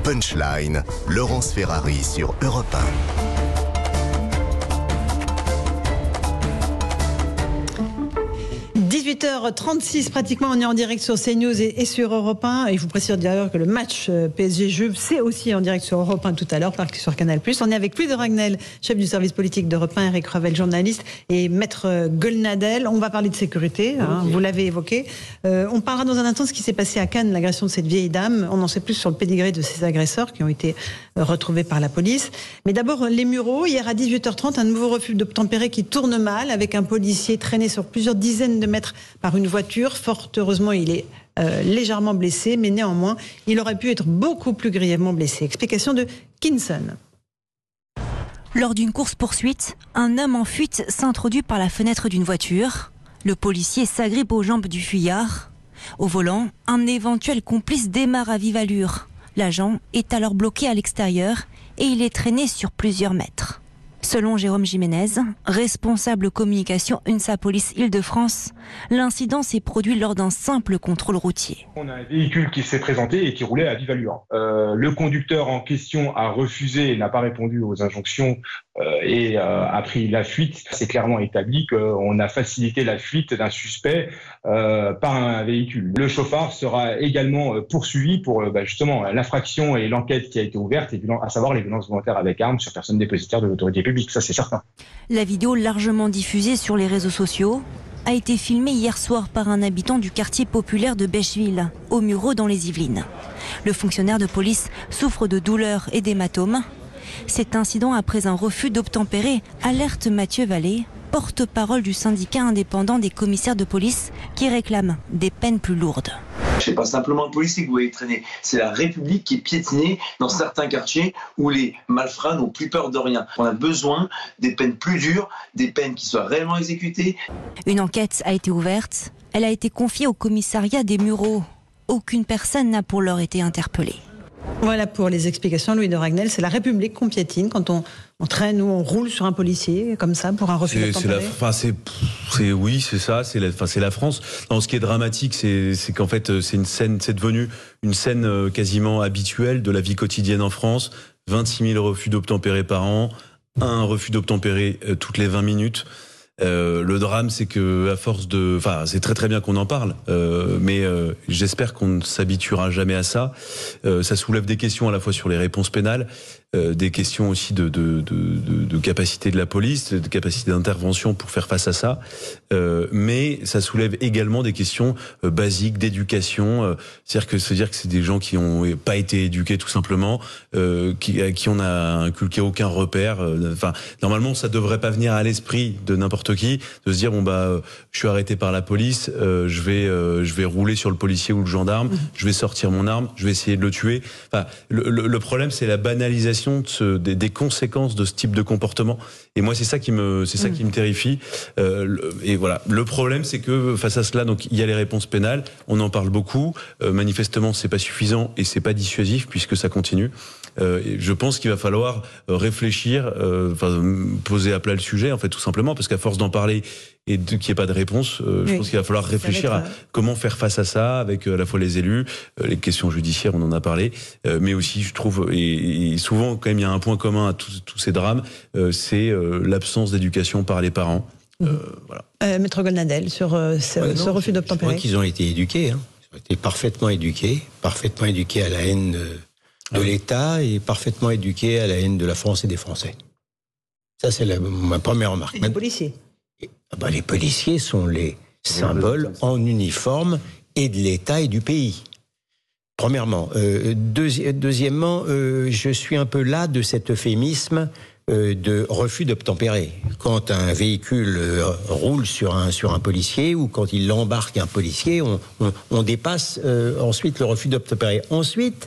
Punchline, Laurence Ferrari sur Europe 1. 18h36 pratiquement, on est en direct sur CNews et sur Europe 1. Et je vous précise d'ailleurs que le match PSG-Juve, c'est aussi en direct sur Europe 1 tout à l'heure, sur Canal+. On est avec Louis de Ragnel, chef du service politique d'Europe 1, Eric Revel, journaliste, et Maître Golnadel. On va parler de sécurité, vous l'avez évoqué. On parlera dans un instant de ce qui s'est passé à Cannes, l'agression de cette vieille dame. On en sait plus sur le pédigré de ces agresseurs qui ont été retrouvés par la police. Mais d'abord, les Mureaux. Hier à 18h30, un nouveau refus d'obtempérer qui tourne mal, avec un policier traîné sur plusieurs dizaines de mètres par une voiture. Fort heureusement, il est légèrement blessé, mais néanmoins, il aurait pu être beaucoup plus grièvement blessé. Explication de Kinson. Lors d'une course-poursuite, un homme en fuite s'introduit par la fenêtre d'une voiture. Le policier s'agrippe aux jambes du fuyard. Au volant, un éventuel complice démarre à vive allure. L'agent est alors bloqué à l'extérieur et il est traîné sur plusieurs mètres. Selon Jérôme Jiménez, responsable communication UNSA Police Île-de-France, l'incident s'est produit lors d'un simple contrôle routier. On a un véhicule qui s'est présenté et qui roulait à vive allure. Le conducteur en question a refusé et n'a pas répondu aux injonctions et a pris la fuite. C'est clairement établi qu'on a facilité la fuite d'un suspect par un véhicule. Le chauffard sera également poursuivi pour justement l'infraction et l'enquête qui a été ouverte, à savoir les violences volontaires avec armes sur personne dépositaire de l'autorité publique, ça c'est certain. La vidéo largement diffusée sur les réseaux sociaux a été filmée hier soir par un habitant du quartier populaire de Bècheville, aux Mureaux dans les Yvelines. Le fonctionnaire de police souffre de douleurs et d'hématomes. Cet incident après un refus d'obtempérer alerte Mathieu Vallée, porte-parole du syndicat indépendant des commissaires de police qui réclame des peines plus lourdes. C'est pas simplement le policier que vous voyez traîner, c'est la République qui est piétinée dans certains quartiers où les malfrats n'ont plus peur de rien. On a besoin des peines plus dures, des peines qui soient réellement exécutées. Une enquête a été ouverte, elle a été confiée au commissariat des Mureaux. Aucune personne n'a pour l'heure été interpellée. Voilà pour les explications, Louis de Ragnel. C'est la République qu'on piétine quand on traîne ou on roule sur un policier comme ça pour un refus d'obtempérer. Oui, c'est ça. C'est la France. Non, ce qui est dramatique, c'est qu'en fait, c'est devenu une scène quasiment habituelle de la vie quotidienne en France. 26 000 refus d'obtempérer par an, un refus d'obtempérer toutes les 20 minutes. Le drame, c'est que à force c'est très très bien qu'on en parle, mais j'espère qu'on ne s'habituera jamais à ça. Ça soulève des questions à la fois sur les réponses pénales, des questions aussi de capacité de la police, de capacité d'intervention pour faire face à ça, mais ça soulève également des questions basiques d'éducation. C'est-à-dire que c'est des gens qui ont pas été éduqués tout simplement, à qui on a inculqué aucun repère. Normalement, ça devrait pas venir à l'esprit de n'importe qui de se dire je suis arrêté par la police, je vais rouler sur le policier ou le gendarme, je vais sortir mon arme, je vais essayer de le tuer. Le problème, c'est la banalisation des conséquences de ce type de comportement. Et moi, c'est ça qui me terrifie. Et voilà. Le problème, c'est que face à cela, donc il y a les réponses pénales. On en parle beaucoup. Manifestement, c'est pas suffisant et c'est pas dissuasif puisque ça continue. Je pense qu'il va falloir réfléchir, poser à plat le sujet, en fait, tout simplement, parce qu'à force d'en parler et qu'il n'y ait pas de réponse, je pense qu'il va falloir réfléchir à comment faire face à ça, avec à la fois les élus, les questions judiciaires, on en a parlé, mais aussi, je trouve, et souvent, quand même, il y a un point commun à tous ces drames, c'est l'absence d'éducation par les parents. Voilà. Maître Golnadel, sur ce refus d'obtempérer. Je crois qu'ils ont été éduqués. Ils ont été parfaitement éduqués à la haine de l'État et parfaitement éduqués à la haine de la France et des Français. Ça, c'est ma première remarque. Et les policiers. Les policiers sont les symboles en uniforme et de l'État et du pays. Premièrement. Deuxièmement, je suis un peu las de cet euphémisme de refus d'obtempérer. Quand un véhicule roule sur un policier ou quand il embarque un policier, on dépasse ensuite le refus d'obtempérer. Ensuite,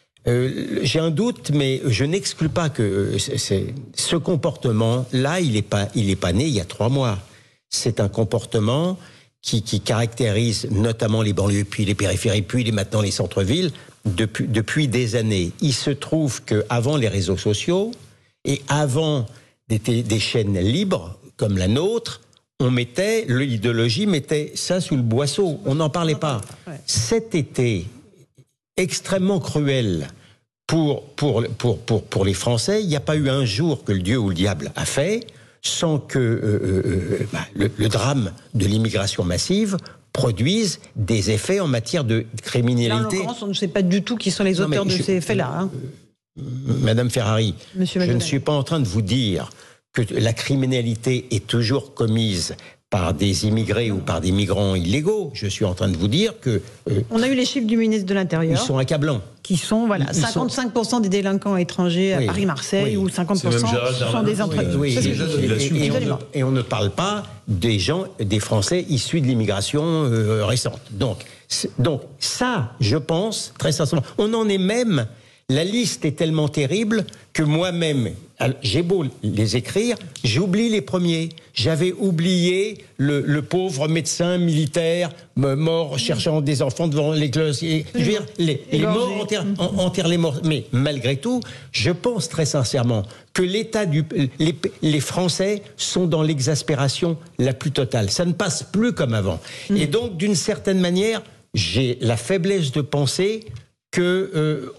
j'ai un doute, mais je n'exclus pas que ce comportement-là, il est pas né il y a 3 mois. C'est un comportement qui caractérise notamment les banlieues, puis les périphéries, puis maintenant les centres-villes, depuis des années. Il se trouve qu'avant les réseaux sociaux et avant des chaînes libres comme la nôtre, l'idéologie mettait ça sous le boisseau. On n'en parlait pas. Cet été extrêmement cruel pour les Français, il n'y a pas eu un jour que le Dieu ou le diable a fait sans que le drame de l'immigration massive produise des effets en matière de criminalité. Là, en l'occurrence, on ne sait pas du tout qui sont les auteurs de ces faits-là. Hein. Madame Ferrari, je ne suis pas en train de vous dire que la criminalité est toujours commise par des immigrés ou par des migrants illégaux. Je suis en train de vous dire que... on a eu les chiffres du ministre de l'Intérieur. Ils sont accablants. Qui sont, 55% des délinquants étrangers à Paris-Marseille, ou 50% sont des entreprises. Et on ne parle pas des gens, des Français issus de l'immigration récente. Donc ça, je pense, très sincèrement, on en est même... La liste est tellement terrible que moi-même, j'ai beau les écrire, j'oublie les premiers. J'avais oublié le pauvre médecin militaire mort cherchant des enfants devant l'église. Je veux dire, les morts enterrent les morts. Mais malgré tout, je pense très sincèrement que les Français sont dans l'exaspération la plus totale. Ça ne passe plus comme avant. Et donc, d'une certaine manière, j'ai la faiblesse de penser que...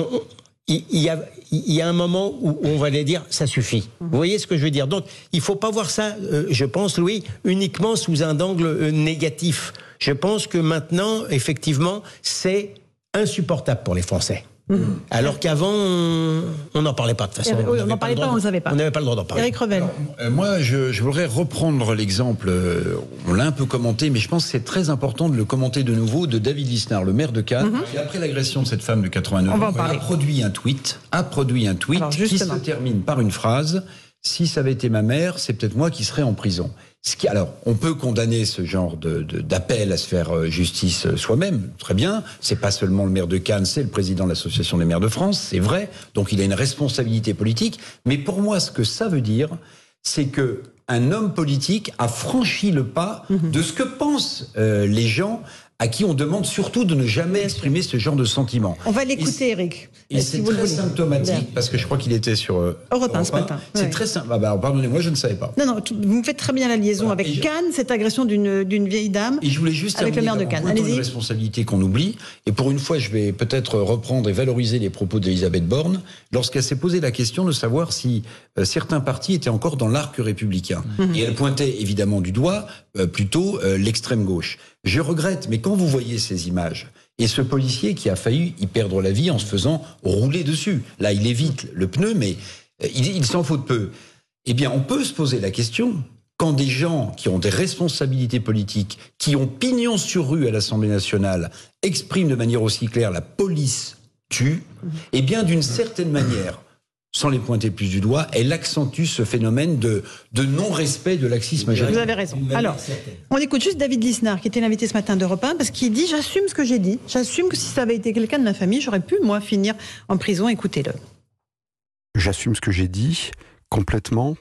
il y a un moment où on va aller dire ça suffit. Vous voyez ce que je veux dire? Donc il faut pas voir ça, je pense, Louis, uniquement sous un angle négatif. Je pense que maintenant, effectivement, c'est insupportable pour les Français. Alors qu'avant, on n'en parlait pas de toute façon. On n'en parlait pas, on ne le savait pas. On n'avait pas le droit d'en parler. Éric Revel. Moi, je voudrais reprendre l'exemple, on l'a un peu commenté, mais je pense que c'est très important de le commenter de nouveau, de David Lisnard, le maire de Cannes, qui, après l'agression de cette femme de 89 ans, a produit un tweet qui se termine par une phrase: si ça avait été ma mère, c'est peut-être moi qui serais en prison. Alors, on peut condamner ce genre d'appel à se faire justice soi-même, très bien. C'est pas seulement le maire de Cannes, c'est le président de l'Association des maires de France, c'est vrai. Donc, il a une responsabilité politique. Mais pour moi, ce que ça veut dire, c'est que un homme politique a franchi le pas de ce que pensent les gens à qui on demande surtout de ne jamais exprimer ce genre de sentiments. On va l'écouter, Éric. Et c'est très symptomatique, parce que je crois qu'il était sur Europe 1 ce matin. C'est très simple. Pardonnez-moi, je ne savais pas. Non, vous me faites très bien la liaison avec Cannes, cette agression d'une vieille dame. Et je voulais juste avec le maire de Cannes. Allez-y. Une responsabilité qu'on oublie. Et pour une fois, je vais peut-être reprendre et valoriser les propos d'Elisabeth Borne lorsqu'elle s'est posé la question de savoir si certains partis étaient encore dans l'arc républicain. Et elle pointait évidemment du doigt plutôt l'extrême gauche. Je regrette, mais quand vous voyez ces images, et ce policier qui a failli y perdre la vie en se faisant rouler dessus, là il évite le pneu, mais il s'en faut de peu. Eh bien, on peut se poser la question, quand des gens qui ont des responsabilités politiques, qui ont pignon sur rue à l'Assemblée nationale, expriment de manière aussi claire la police tue, eh bien d'une certaine manière, sans les pointer plus du doigt, elle accentue ce phénomène de non-respect de laxisme. Vous avez raison. Alors, on écoute juste David Lisnard, qui était l'invité ce matin d'Europe 1, parce qu'il dit « J'assume ce que j'ai dit. J'assume que si ça avait été quelqu'un de ma famille, j'aurais pu, moi, finir en prison. » Écoutez-le. J'assume ce que j'ai dit, complètement.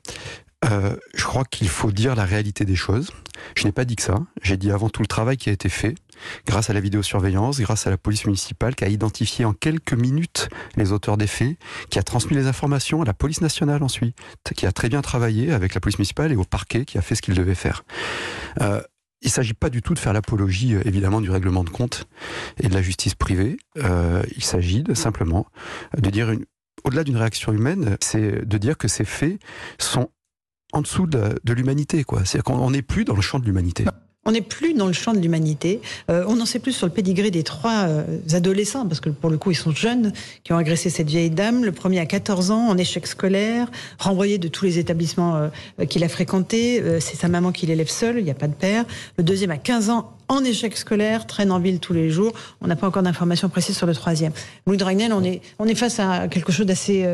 Je crois qu'il faut dire la réalité des choses. Je n'ai pas dit que ça. J'ai dit avant tout le travail qui a été fait, grâce à la vidéosurveillance, grâce à la police municipale qui a identifié en quelques minutes les auteurs des faits, qui a transmis les informations à la police nationale ensuite, qui a très bien travaillé avec la police municipale et au parquet qui a fait ce qu'il devait faire. Il ne s'agit pas du tout de faire l'apologie, évidemment, du règlement de compte et de la justice privée. Il s'agit simplement de dire, au-delà d'une réaction humaine, c'est de dire que ces faits sont en dessous de l'humanité, quoi. C'est-à-dire qu'on n'est plus dans le champ de l'humanité. On n'est plus dans le champ de l'humanité. On en sait plus sur le pédigré des 3 adolescents, parce que pour le coup, ils sont jeunes, qui ont agressé cette vieille dame. Le premier à 14 ans, en échec scolaire, renvoyé de tous les établissements qu'il a fréquentés. C'est sa maman qui l'élève seule, il n'y a pas de père. Le deuxième à 15 ans, en échec scolaire, traîne en ville tous les jours. On n'a pas encore d'informations précises sur le 3e. Louis de Ragnel, on est face à quelque chose d'assez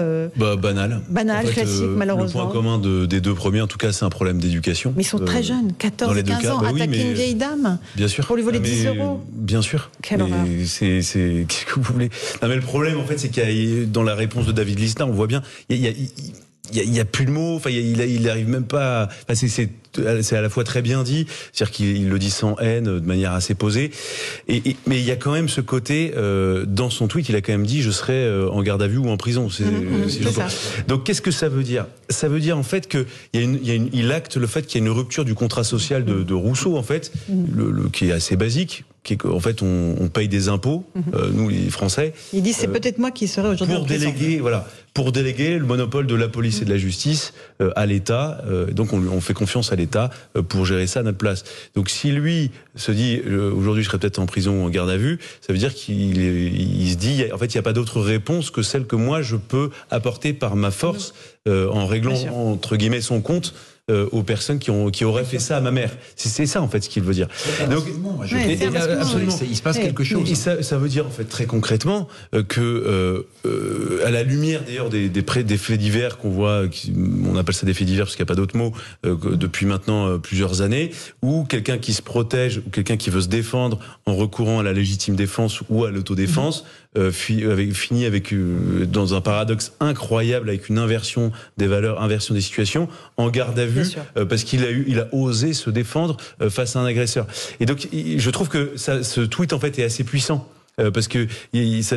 banal. Banal, en fait, classique, malheureusement. Le point commun des 2 premiers, en tout cas, c'est un problème d'éducation. Mais ils sont très jeunes, 14 et 15 ans, attaquer une vieille dame. Bien sûr. Pour lui voler 10 euros. Bien sûr. Quelle horreur. Qu'est-ce que vous voulez? Non, mais le problème, en fait, c'est qu'il y a, dans la réponse de David Lisnard, on voit bien, il y a plus de mots. Enfin, il arrive même pas. Enfin, c'est c'est à la fois très bien dit, c'est-à-dire qu'il le dit sans haine, de manière assez posée. Mais il y a quand même ce côté, dans son tweet, il a quand même dit je serai en garde à vue ou en prison. C'est ça. Donc qu'est-ce que ça veut dire? Ça veut dire en fait que il acte le fait qu'il y a une rupture du contrat social de Rousseau en fait, qui est assez basique. Qui est qu'en fait on paye des impôts, nous les Français. Il dit c'est peut-être moi qui serais aujourd'hui en prison. Pour déléguer le monopole de la police et de la justice à l'État. Donc on fait confiance à l'État pour gérer ça à notre place. Donc si lui se dit aujourd'hui je serais peut-être en prison ou en garde à vue, ça veut dire qu'il se dit en fait il n'y a pas d'autre réponse que celle que moi je peux apporter par ma force en réglant entre guillemets son compte aux personnes qui auraient fait ça à ma mère. C'est ça en fait ce qu'il veut dire. Donc absolument, il se passe quelque chose. Et ça veut dire en fait très concrètement que à la lumière d'ailleurs des faits divers qu'on voit, on appelle ça des faits divers parce qu'il n'y a pas d'autre mot, depuis maintenant plusieurs années, où quelqu'un qui se protège ou quelqu'un qui veut se défendre en recourant à la légitime défense ou à l'autodéfense finit avec dans un paradoxe incroyable, avec une inversion des valeurs, inversion des situations, en garde à vue parce qu'il a osé se défendre face à un agresseur. Et donc je trouve que ce tweet en fait est assez puissant. Parce que ça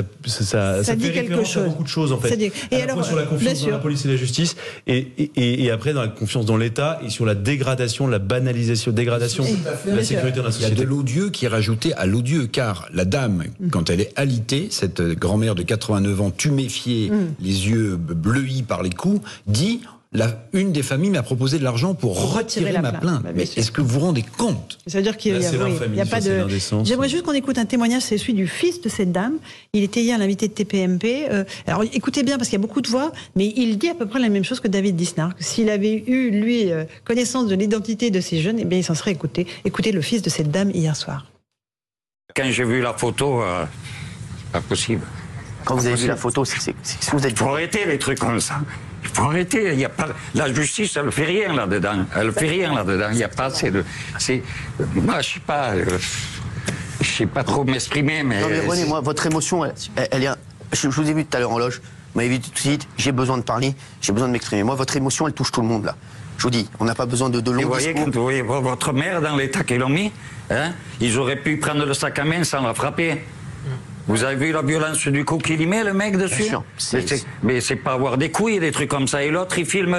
fait référence à beaucoup de choses en fait. Et à la fois sur la confiance dans la police et la justice, et après dans la confiance dans l'État et sur la dégradation, la banalisation, de la sécurité dans la société. Il y a de l'odieux qui est rajouté à l'odieux, car la dame, quand elle est alitée, cette grand-mère de 89 ans tuméfiée, les yeux bleuis par les coups, dit... une des familles m'a proposé de l'argent pour retirer ma plainte. Mais est-ce que vous vous rendez compte? Ça veut dire qu'il n'y a pas de... J'aimerais juste qu'on écoute un témoignage, c'est celui du fils de cette dame. Il était hier l'invité de TPMP. Alors écoutez bien, parce qu'il y a beaucoup de voix, mais il dit à peu près la même chose que David Lisnard. S'il avait eu, lui, connaissance de l'identité de ces jeunes, eh bien, il s'en serait écouté. Écoutez le fils de cette dame hier soir. Quand j'ai vu la photo, pas possible. Quand vous avez vu la photo, vous êtes... Il faut arrêter les trucs comme ça. Il faut arrêter. Il y a pas, la justice, elle ne fait rien là-dedans. Elle ne fait rien là-dedans. Il n'y a pas assez de... Moi, je ne sais pas trop m'exprimer, mais... Non, mais René, moi, votre émotion, elle est... Je vous ai vu tout à l'heure en loge. Vous m'avez vu tout de suite, j'ai besoin de parler, j'ai besoin de m'exprimer. Moi, votre émotion, elle touche tout le monde, là. Je vous dis, on n'a pas besoin de longs discours. Quand vous voyez votre mère dans l'état qu'ils l'ont mis, hein, ils auraient pu prendre le sac à main sans la frapper. Vous avez vu la violence du coup qu'il y met, le mec, dessus? Mais c'est pas avoir des couilles et des trucs comme ça. Et l'autre, il filme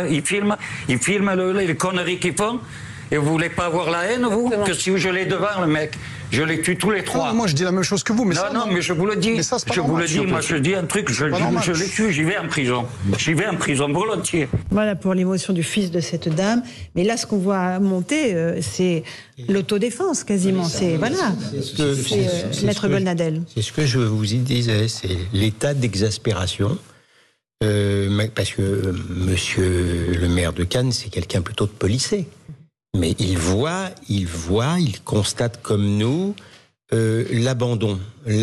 les conneries qu'ils font. Et vous voulez pas avoir la haine, vous? Que si je l'ai devant, le mec, je les tue tous les trois. Non, moi, je dis la même chose que vous, mais non, mais je vous le dis. Ça, je vous le dis, moi, je dis un truc, je les tue, j'y vais en prison. J'y vais en prison volontiers. Voilà pour l'émotion du fils de cette dame. Mais là, ce qu'on voit monter, c'est l'autodéfense, quasiment. C'est Maître Golnadel. C'est ce que je vous disais, c'est l'état d'exaspération. Parce que monsieur le maire de Cannes, c'est quelqu'un plutôt de policé. Mais il constate comme nous l'abandon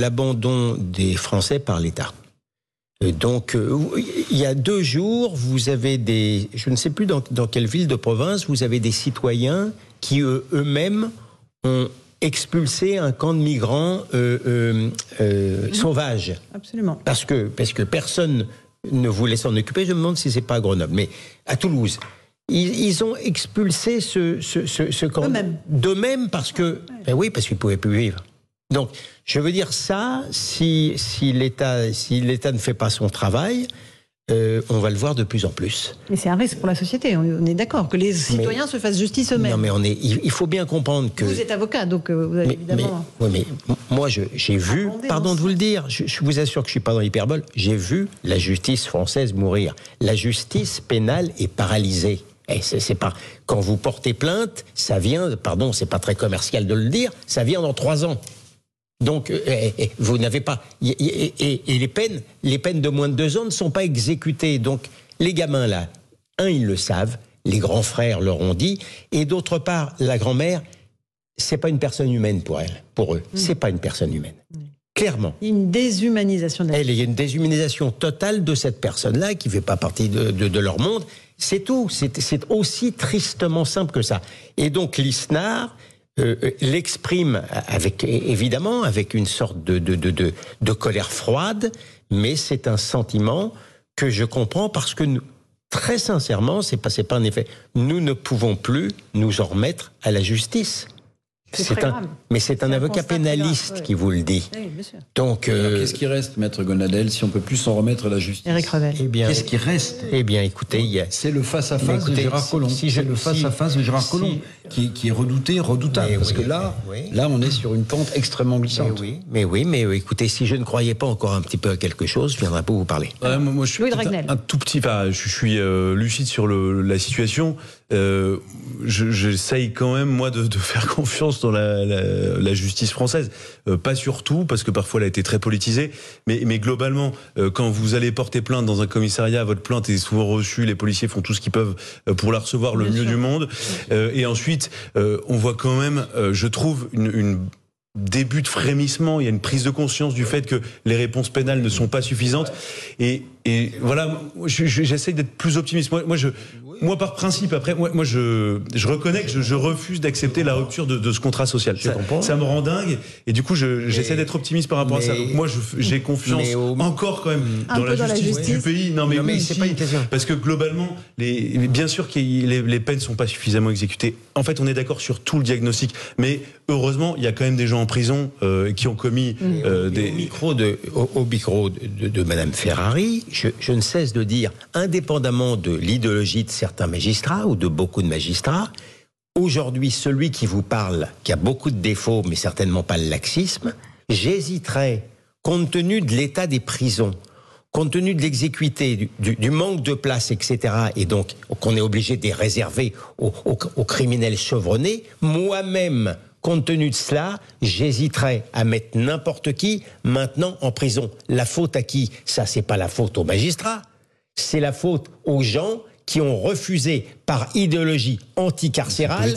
des Français par l'État. Donc, il y a 2 jours, vous avez je ne sais plus dans quelle ville de province, vous avez des citoyens qui eux-mêmes ont expulsé un camp de migrants sauvages. Absolument. Parce que personne ne voulait s'en occuper. Je me demande si c'est pas à Grenoble, mais à Toulouse. Ils ont expulsé ce camp d'eux-mêmes parce que, parce qu'ils ne pouvaient plus vivre. Donc, je veux dire ça, si l'État ne fait pas son travail, on va le voir de plus en plus. Mais c'est un risque pour la société, on est d'accord, que les citoyens se fassent justice eux-mêmes. Non, mais il faut bien comprendre que... Vous êtes avocat, donc vous avez évidemment... Mais moi, j'ai vu, pardon de vous le dire, je vous assure que je ne suis pas dans l'hyperbole, j'ai vu la justice française mourir. La justice pénale est paralysée. Et c'est pas quand vous portez plainte, ça vient, pardon, c'est pas très commercial de le dire, ça vient dans 3 ans. Donc vous n'avez pas et les peines de moins de 2 ans ne sont pas exécutées. Donc les gamins là, ils le savent, les grands frères leur ont dit, et d'autre part la grand-mère, c'est pas une personne humaine pour eux, c'est pas une personne humaine. Clairement. Il y a une déshumanisation de la... Il y a une déshumanisation totale de cette personne-là qui ne fait pas partie de leur monde. C'est tout. C'est aussi tristement simple que ça. Et donc Lisnard l'exprime évidemment avec une sorte de colère froide, mais c'est un sentiment que je comprends parce que Très sincèrement, c'est pas un effet. Nous ne pouvons plus nous en remettre à la justice. Mais c'est un avocat pénaliste qui vous le dit. Oui, bien sûr. Donc, qu'est-ce qui reste, Maître Gonadel, si on peut plus s'en remettre à la justice? Éric Revel. Qu'est-ce qui reste? Eh bien, écoutez, c'est le face-à-face de Gérard Collomb. C'est le face-à-face de Gérard Collomb qui est redoutable. Parce que là, on est sur une pente extrêmement glissante. Mais écoutez, si je ne croyais pas encore un petit peu à quelque chose, je viendrai pas vous parler. Moi, je suis un tout petit. Je suis lucide sur la situation. J'essaye quand même, moi, de faire confiance dans la justice française. Pas sur tout, parce que parfois elle a été très politisée, mais globalement, quand vous allez porter plainte dans un commissariat, votre plainte est souvent reçue, les policiers font tout ce qu'ils peuvent pour la recevoir le mieux du monde. Et ensuite, on voit quand même, je trouve, une début de frémissement, il y a une prise de conscience du fait que les réponses pénales ne sont pas suffisantes. Et voilà, j'essaye d'être plus optimiste. Moi, par principe, après, moi, je reconnais que je refuse d'accepter la rupture de ce contrat social. Ça me rend dingue, et du coup, j'essaie d'être optimiste par rapport à ça. Donc moi, j'ai confiance encore quand même dans la justice du pays. Non, mais c'est pas une question. Parce que globalement, bien sûr que les peines sont pas suffisamment exécutées. En fait, on est d'accord sur tout le diagnostic, mais heureusement, il y a quand même des gens en prison qui ont commis des... Au micro de Madame Ferrari, je ne cesse de dire, indépendamment de l'idéologie de certains magistrats ou de beaucoup de magistrats, aujourd'hui, celui qui vous parle, qui a beaucoup de défauts, mais certainement pas le laxisme, j'hésiterais, compte tenu de l'état des prisons, compte tenu de l'exécuté, du manque de place, etc., et donc qu'on est obligé de les réserver aux criminels chevronnés, moi-même, compte tenu de cela, j'hésiterais à mettre n'importe qui maintenant en prison. La faute à qui? Ça, c'est pas la faute aux magistrats, c'est la faute aux gens qui ont refusé, par idéologie anticarcérale,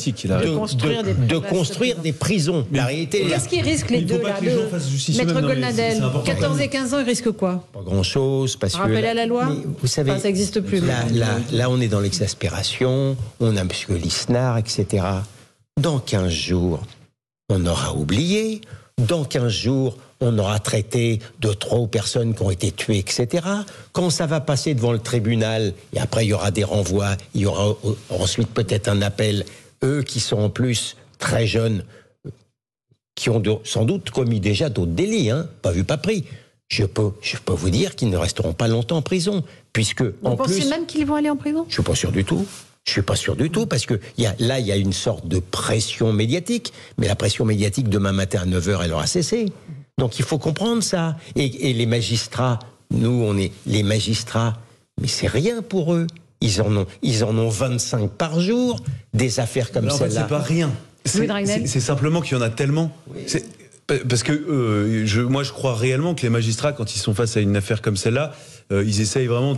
de construire des prisons. La réalité, qu'est-ce qu'ils risquent les deux là? Maître Golnadel, 14 et 15 ans, ils risquent quoi? Pas grand-chose. Rappel à la loi. Vous savez, ça n'existe plus. Là, on est dans l'exaspération, on a M. Lisnard, etc. Dans 15 jours, on aura oublié. Dans 15 jours, on aura traité de 3 personnes qui ont été tuées, etc. Quand ça va passer devant le tribunal, et après il y aura des renvois, il y aura ensuite peut-être un appel, eux qui sont en plus très jeunes, qui ont sans doute commis déjà d'autres délits, pas vu, pas pris. Je peux vous dire qu'ils ne resteront pas longtemps en prison, puisque vous pensez même qu'ils vont aller en prison? Je suis pas sûr du tout. Je suis pas sûr du tout, parce que il y a une sorte de pression médiatique, mais la pression médiatique demain matin à 9h, elle aura cessé. Donc il faut comprendre ça. Et les magistrats, nous on est les magistrats, mais c'est rien pour eux. Ils en ont 25 par jour, des affaires comme celle-là. En fait, c'est pas rien. C'est simplement qu'il y en a tellement. Oui. Parce que moi je crois réellement que les magistrats, quand ils sont face à une affaire comme celle-là, ils essayent vraiment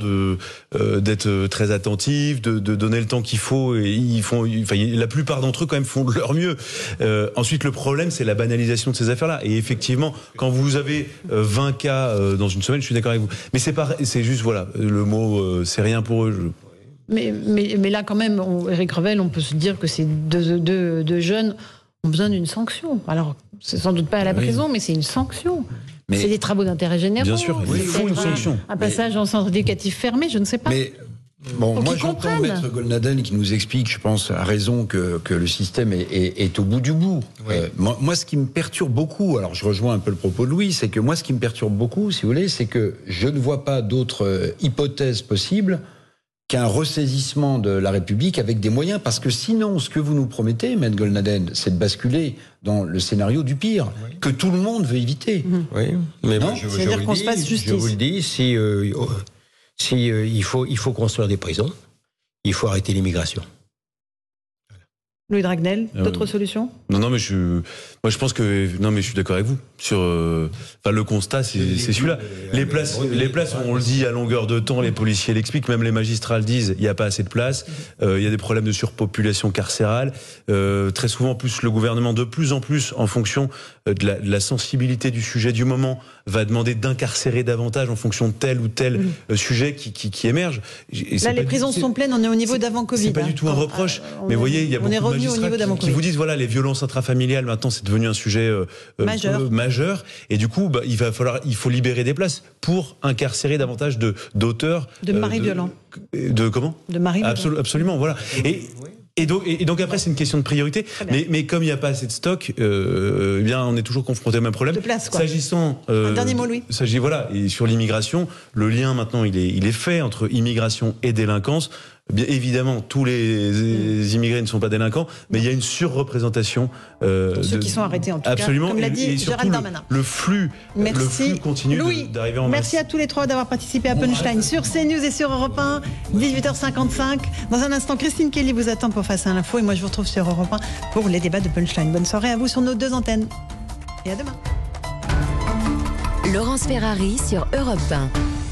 d'être très attentifs, de donner le temps qu'il faut, et la plupart d'entre eux quand même font de leur mieux. Ensuite, le problème, c'est la banalisation de ces affaires-là. Et effectivement, quand vous avez 20 cas dans une semaine, je suis d'accord avec vous. Mais c'est juste, voilà, le mot, c'est rien pour eux. Mais là, quand même, Éric Revel, on peut se dire que ces deux jeunes ont besoin d'une sanction. Alors, c'est sans doute pas à la prison, mais c'est une sanction. C'est des travaux d'intérêt général. Bien sûr, il faut une sanction. Un passage en centre éducatif fermé, je ne sais pas. Mais bon, moi j'entends Maître Golnadel qui nous explique, je pense à raison, que le système est au bout du bout. Oui. Moi, ce qui me perturbe beaucoup, alors je rejoins un peu le propos de Louis, c'est que moi, ce qui me perturbe beaucoup, si vous voulez, c'est que je ne vois pas d'autre hypothèse possible qu'un ressaisissement de la République avec des moyens, parce que sinon, ce que vous nous promettez, Maître Golnadel, c'est de basculer dans le scénario du pire, que tout le monde veut éviter. Oui, mais non, c'est-à-dire qu'on se fasse justice. Je vous le dis, il faut construire des prisons, il faut arrêter l'immigration. Louis Dragnel, d'autres solutions? Non, mais je pense que je suis d'accord avec vous sur. Le constat, c'est celui-là. Les places, on le dit à longueur de temps, les policiers l'expliquent, même les magistrats le disent. Il n'y a pas assez de place. Il y a des problèmes de surpopulation carcérale. Très souvent, en plus, le gouvernement, de plus en plus, en fonction de la sensibilité du sujet du moment, va demander d'incarcérer davantage en fonction de tel ou tel sujet qui émerge. Là, les prisons sont pleines. On est au niveau d'avant Covid. C'est pas du tout un reproche. Mais vous voyez, il y a beaucoup de revenus au niveau d'Avant qui vous disent voilà, les violences intrafamiliales maintenant c'est devenu un sujet majeur, et du coup il faut libérer des places pour incarcérer davantage d'auteurs de maris violents. De comment? De maris violents. Absolument, voilà. Et donc après c'est une question de priorité, mais comme il n'y a pas assez de stock, eh bien on est toujours confronté au même problème. De place, quoi. S'agissant un dernier mot, Louis. Voilà, et sur l'immigration, le lien maintenant il est fait entre immigration et délinquance. Bien évidemment, tous les immigrés ne sont pas délinquants, mais il y a une surreprésentation ceux qui sont arrêtés en tout cas, comme l'a dit Gérald Darmanin. Le flux continue d'arriver en masse. Merci à tous les trois d'avoir participé à Punchline sur CNews et sur Europe 1, 18h55. Dans un instant, Christine Kelly vous attend pour Face à l'info, et moi je vous retrouve sur Europe 1 pour les débats de Punchline. Bonne soirée à vous sur nos 2 antennes, et à demain. Laurence Ferrari sur Europe 1.